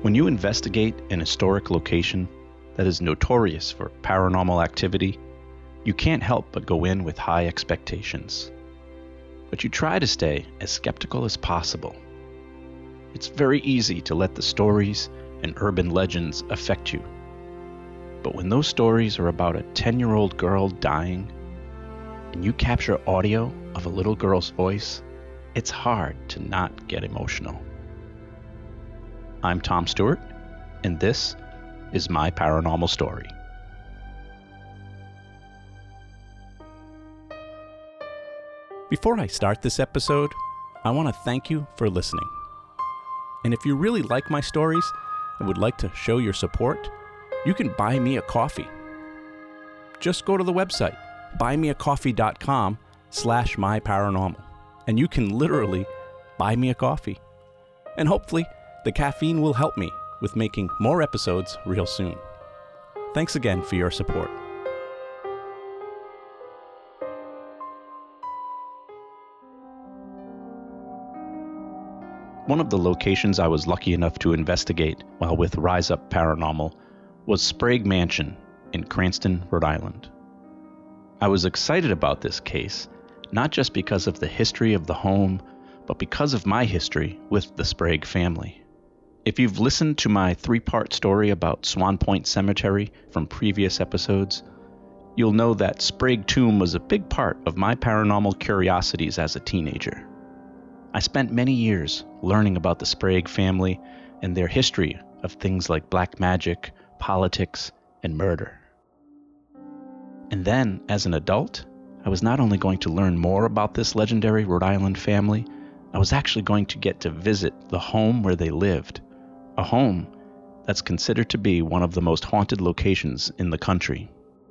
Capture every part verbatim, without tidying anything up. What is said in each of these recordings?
When you investigate an historic location that is notorious for paranormal activity, you can't help but go in with high expectations. But you try to stay as skeptical as possible. It's very easy to let the stories and urban legends affect you. But when those stories are about a ten-year-old girl dying, and you capture audio of a little girl's voice, it's hard to not get emotional. I'm Tom Stewart, and this is My Paranormal Story. Before I start this episode, I want to thank you for listening. And if you really like my stories and would like to show your support, you can buy me a coffee. Just go to the website, buymeacoffee.com slash myparanormal, and you can literally buy me a coffee. And hopefully, the caffeine will help me with making more episodes real soon. Thanks again for your support. One of the locations I was lucky enough to investigate while with Rise Up Paranormal was Sprague Mansion in Cranston, Rhode Island. I was excited about this case, not just because of the history of the home, but because of my history with the Sprague family. If you've listened to my three-part story about Swan Point Cemetery from previous episodes, you'll know that Sprague Tomb was a big part of my paranormal curiosities as a teenager. I spent many years learning about the Sprague family and their history of things like black magic, politics, and murder. And then, as an adult, I was not only going to learn more about this legendary Rhode Island family, I was actually going to get to visit the home where they lived, a home that's considered to be one of the most haunted locations in the country.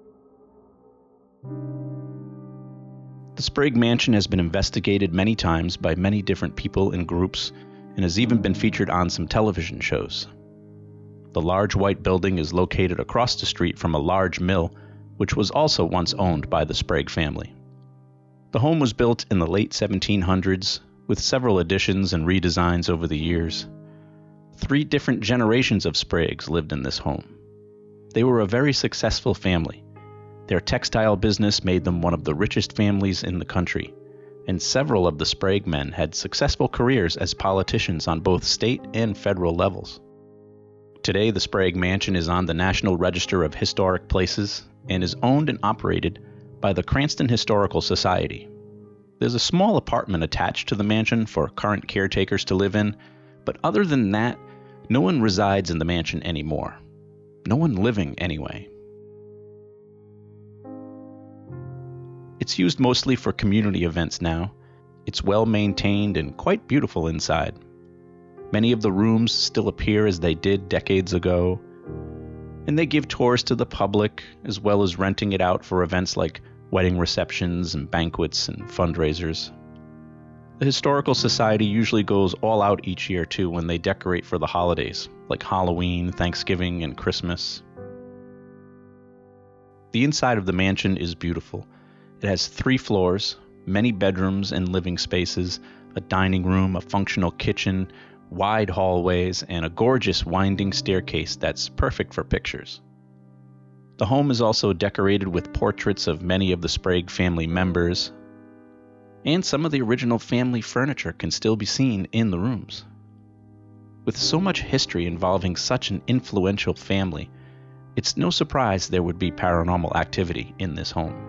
The Sprague Mansion has been investigated many times by many different people and groups, and has even been featured on some television shows. The large white building is located across the street from a large mill, which was also once owned by the Sprague family. The home was built in the late seventeen hundreds, with several additions and redesigns over the years. Three different generations of Spragues lived in this home. They were a very successful family. Their textile business made them one of the richest families in the country, and several of the Sprague men had successful careers as politicians on both state and federal levels. Today, the Sprague Mansion is on the National Register of Historic Places and is owned and operated by the Cranston Historical Society. There's a small apartment attached to the mansion for current caretakers to live in, but other than that, no one resides in the mansion anymore. No one living, anyway. It's used mostly for community events now. It's well maintained and quite beautiful inside. Many of the rooms still appear as they did decades ago, and they give tours to the public, as well as renting it out for events like wedding receptions and banquets and fundraisers. The Historical Society usually goes all out each year too when they decorate for the holidays, like Halloween, Thanksgiving, and Christmas. The inside of the mansion is beautiful. It has three floors, many bedrooms and living spaces, a dining room, a functional kitchen, wide hallways, and a gorgeous winding staircase that's perfect for pictures. The home is also decorated with portraits of many of the Sprague family members, and some of the original family furniture can still be seen in the rooms. With so much history involving such an influential family, it's no surprise there would be paranormal activity in this home.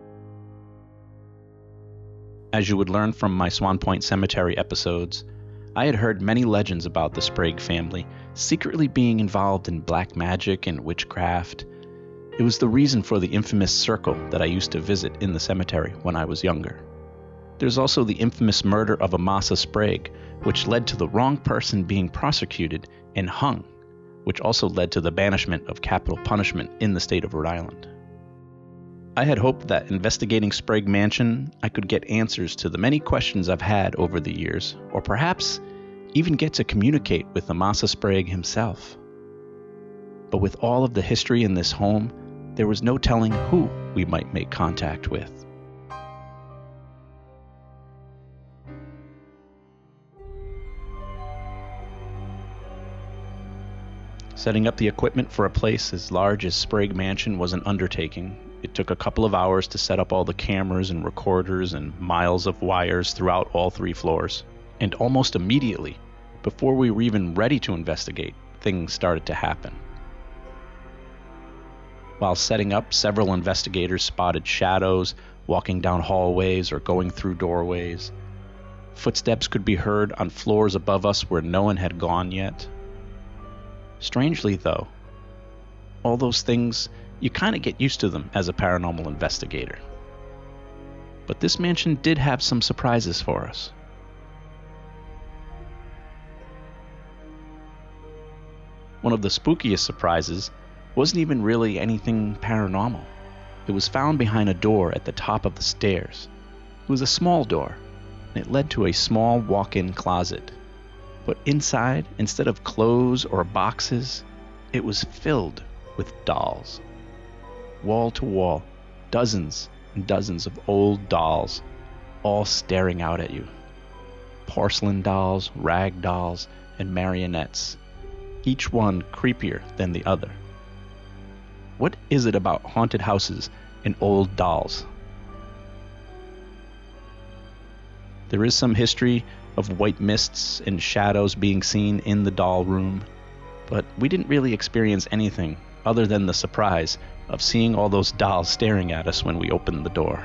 As you would learn from my Swan Point Cemetery episodes, I had heard many legends about the Sprague family secretly being involved in black magic and witchcraft. It was the reason for the infamous circle that I used to visit in the cemetery when I was younger. There's also the infamous murder of Amasa Sprague, which led to the wrong person being prosecuted and hung, which also led to the banishment of capital punishment in the state of Rhode Island. I had hoped that investigating Sprague Mansion, I could get answers to the many questions I've had over the years, or perhaps even get to communicate with Amasa Sprague himself. But with all of the history in this home, there was no telling who we might make contact with. Setting up the equipment for a place as large as Sprague Mansion was an undertaking. It took a couple of hours to set up all the cameras and recorders and miles of wires throughout all three floors. And almost immediately, before we were even ready to investigate, things started to happen. While setting up, several investigators spotted shadows walking down hallways or going through doorways. Footsteps could be heard on floors above us where no one had gone yet. Strangely, though, all those things, you kind of get used to them as a paranormal investigator. But this mansion did have some surprises for us. One of the spookiest surprises wasn't even really anything paranormal. It was found behind a door at the top of the stairs. It was a small door, and it led to a small walk-in closet. But inside, instead of clothes or boxes, it was filled with dolls. Wall to wall, dozens and dozens of old dolls, all staring out at you. Porcelain dolls, rag dolls, and marionettes, each one creepier than the other. What is it about haunted houses and old dolls? There is some history of white mists and shadows being seen in the doll room, but we didn't really experience anything other than the surprise of seeing all those dolls staring at us when we opened the door.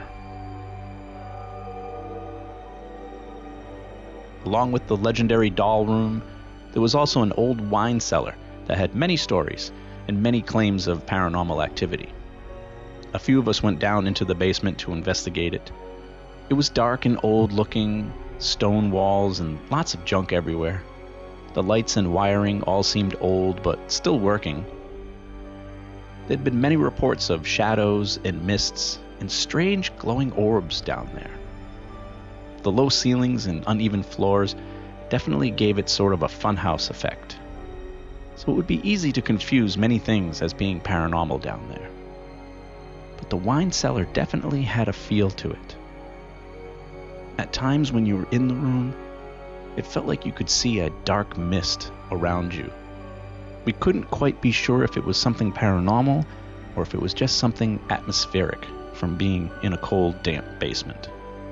Along with the legendary doll room, there was also an old wine cellar that had many stories and many claims of paranormal activity. A few of us went down into the basement to investigate it. It was dark and old-looking, stone walls and lots of junk everywhere. The lights and wiring all seemed old but still working. There'd been many reports of shadows and mists and strange glowing orbs down there. The low ceilings and uneven floors definitely gave it sort of a funhouse effect. So it would be easy to confuse many things as being paranormal down there. But the wine cellar definitely had a feel to it. At times when you were in the room, it felt like you could see a dark mist around you. We couldn't quite be sure if it was something paranormal or if it was just something atmospheric from being in a cold, damp basement.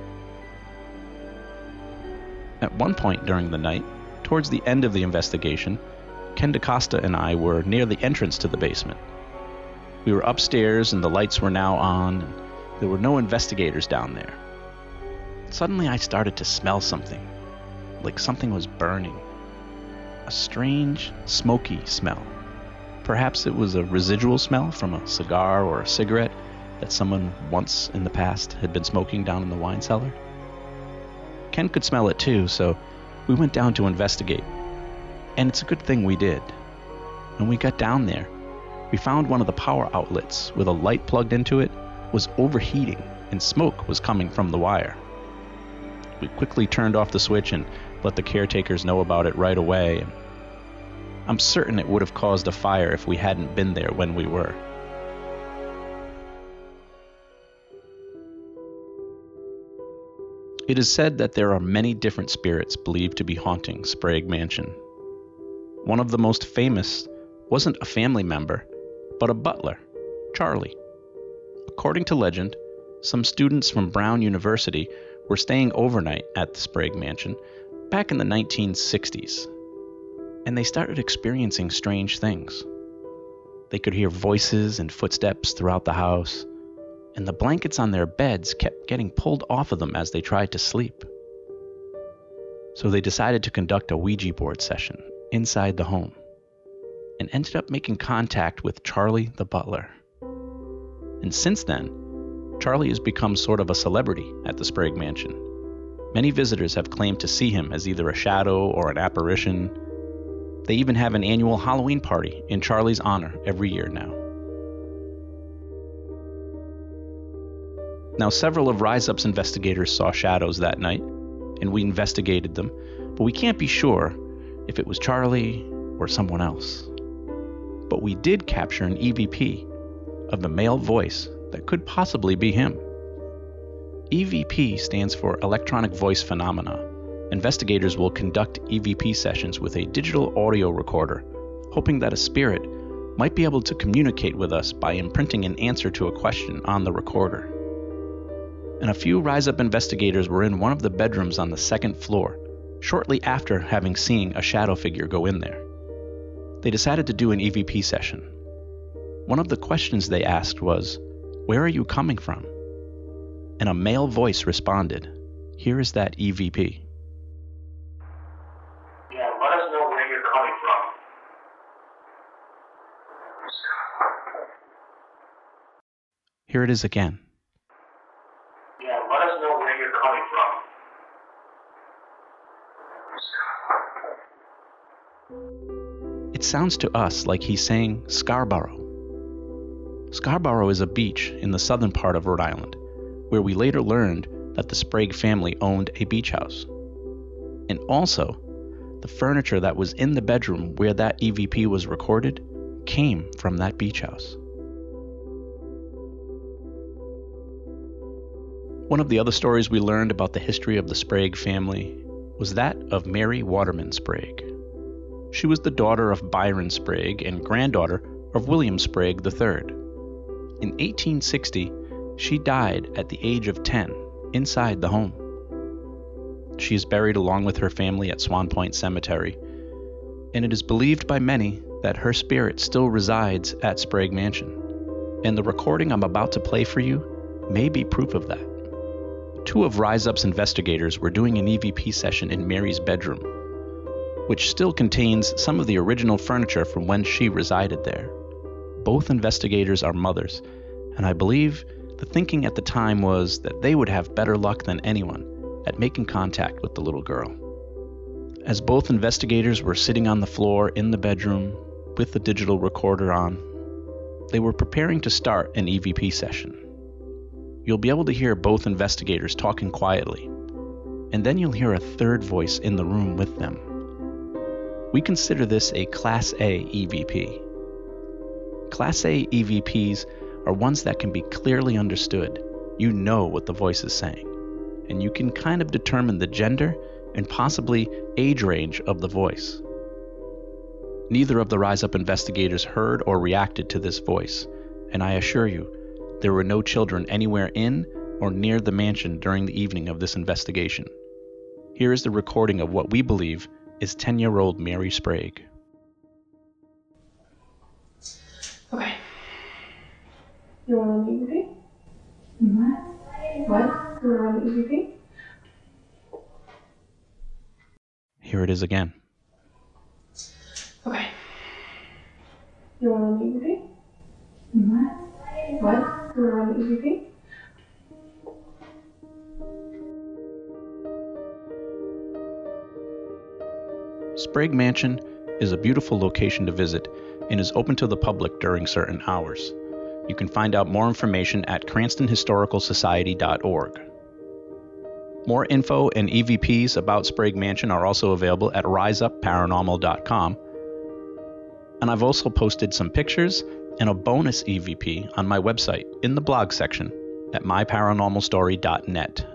At one point during the night, towards the end of the investigation, Ken DaCosta and I were near the entrance to the basement. We were upstairs and the lights were now on, and there were no investigators down there. Suddenly I started to smell something, like something was burning. A strange, smoky smell. Perhaps it was a residual smell from a cigar or a cigarette that someone once in the past had been smoking down in the wine cellar. Ken could smell it too, so we went down to investigate. And it's a good thing we did. When we got down there, we found one of the power outlets with a light plugged into it was overheating and smoke was coming from the wire. We quickly turned off the switch and let the caretakers know about it right away. And I'm certain it would have caused a fire if we hadn't been there when we were. It is said that there are many different spirits believed to be haunting Sprague Mansion. One of the most famous wasn't a family member, but a butler, Charlie. According to legend, some students from Brown University were staying overnight at the Sprague Mansion back in the nineteen sixties, and they started experiencing strange things. They could hear voices and footsteps throughout the house, and the blankets on their beds kept getting pulled off of them as they tried to sleep. So they decided to conduct a Ouija board session inside the home, and ended up making contact with Charlie the butler. And since then, Charlie has become sort of a celebrity at the Sprague Mansion. Many visitors have claimed to see him as either a shadow or an apparition. They even have an annual Halloween party in Charlie's honor every year now. Now, several of Rise Up's investigators saw shadows that night, and we investigated them, but we can't be sure if it was Charlie or someone else. But we did capture an E V P of the male voice that could possibly be him. E V P stands for Electronic Voice Phenomena. Investigators will conduct E V P sessions with a digital audio recorder hoping that a spirit might be able to communicate with us by imprinting an answer to a question on the recorder. And a few Rise Up investigators were in one of the bedrooms on the second floor, shortly after having seen a shadow figure go in there. They decided to do an E V P session. One of the questions they asked was, "Where are you coming from?" And a male voice responded, "Here is that E V P." Yeah, let us know where you're coming from. Here it is again. Yeah, let us know where you're coming from. It sounds to us like he's saying Scarborough. Scarborough is a beach in the southern part of Rhode Island, where we later learned that the Sprague family owned a beach house. And also, the furniture that was in the bedroom where that E V P was recorded came from that beach house. One of the other stories we learned about the history of the Sprague family was that of Mary Waterman Sprague. She was the daughter of Byron Sprague and granddaughter of William Sprague the third. In eighteen sixty, she died at the age of ten inside the home. She is buried along with her family at Swan Point Cemetery, and it is believed by many that her spirit still resides at Sprague Mansion. And the recording I'm about to play for you may be proof of that. Two of Rise Up's investigators were doing an E V P session in Mary's bedroom, which still contains some of the original furniture from when she resided there. Both investigators are mothers, and I believe the thinking at the time was that they would have better luck than anyone at making contact with the little girl. As both investigators were sitting on the floor in the bedroom with the digital recorder on, they were preparing to start an E V P session. You'll be able to hear both investigators talking quietly, and then you'll hear a third voice in the room with them. We consider this a Class A E V P. Class A E V Ps are ones that can be clearly understood. You know what the voice is saying, and you can kind of determine the gender and possibly age range of the voice. Neither of the Rise Up investigators heard or reacted to this voice, and I assure you, there were no children anywhere in or near the mansion during the evening of this investigation. Here is the recording of what we believe is ten-year-old Mary Sprague. Okay. You want an E V P? What? What? You want an E V P? Here it is again. Okay. You want an E V P? What? What? You want an E V P? Sprague Mansion is a beautiful location to visit and is open to the public during certain hours. You can find out more information at cranston historical society dot org. More info and E V Ps about Sprague Mansion are also available at rise up paranormal dot com. And I've also posted some pictures and a bonus E V P on my website in the blog section at my paranormal story dot net.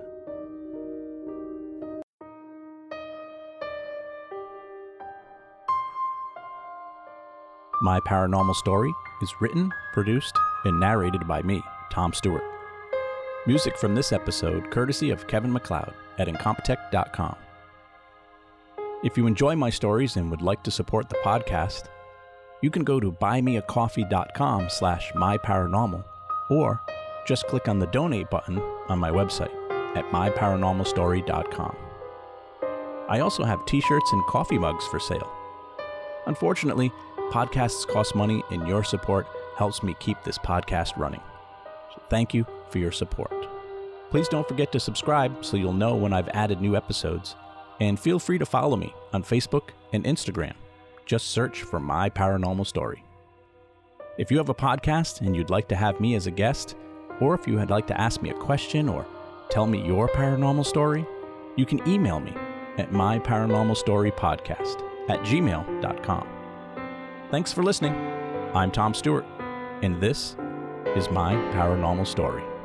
My Paranormal Story is written, produced, and narrated by me, Tom Stewart. Music from this episode courtesy of Kevin MacLeod at incompetech dot com. If you enjoy my stories and would like to support the podcast, you can go to buymeacoffee dot com slash myparanormal or just click on the donate button on my website at my paranormal story dot com. I also have t-shirts and coffee mugs for sale. Unfortunately, podcasts cost money, and your support helps me keep this podcast running. So thank you for your support. Please don't forget to subscribe so you'll know when I've added new episodes, and feel free to follow me on Facebook and Instagram. Just search for My Paranormal Story. If you have a podcast and you'd like to have me as a guest, or if you would like to ask me a question or tell me your paranormal story, you can email me at myparanormalstorypodcast at gmail dot com. Thanks for listening. I'm Tom Stewart, and this is My Paranormal Story.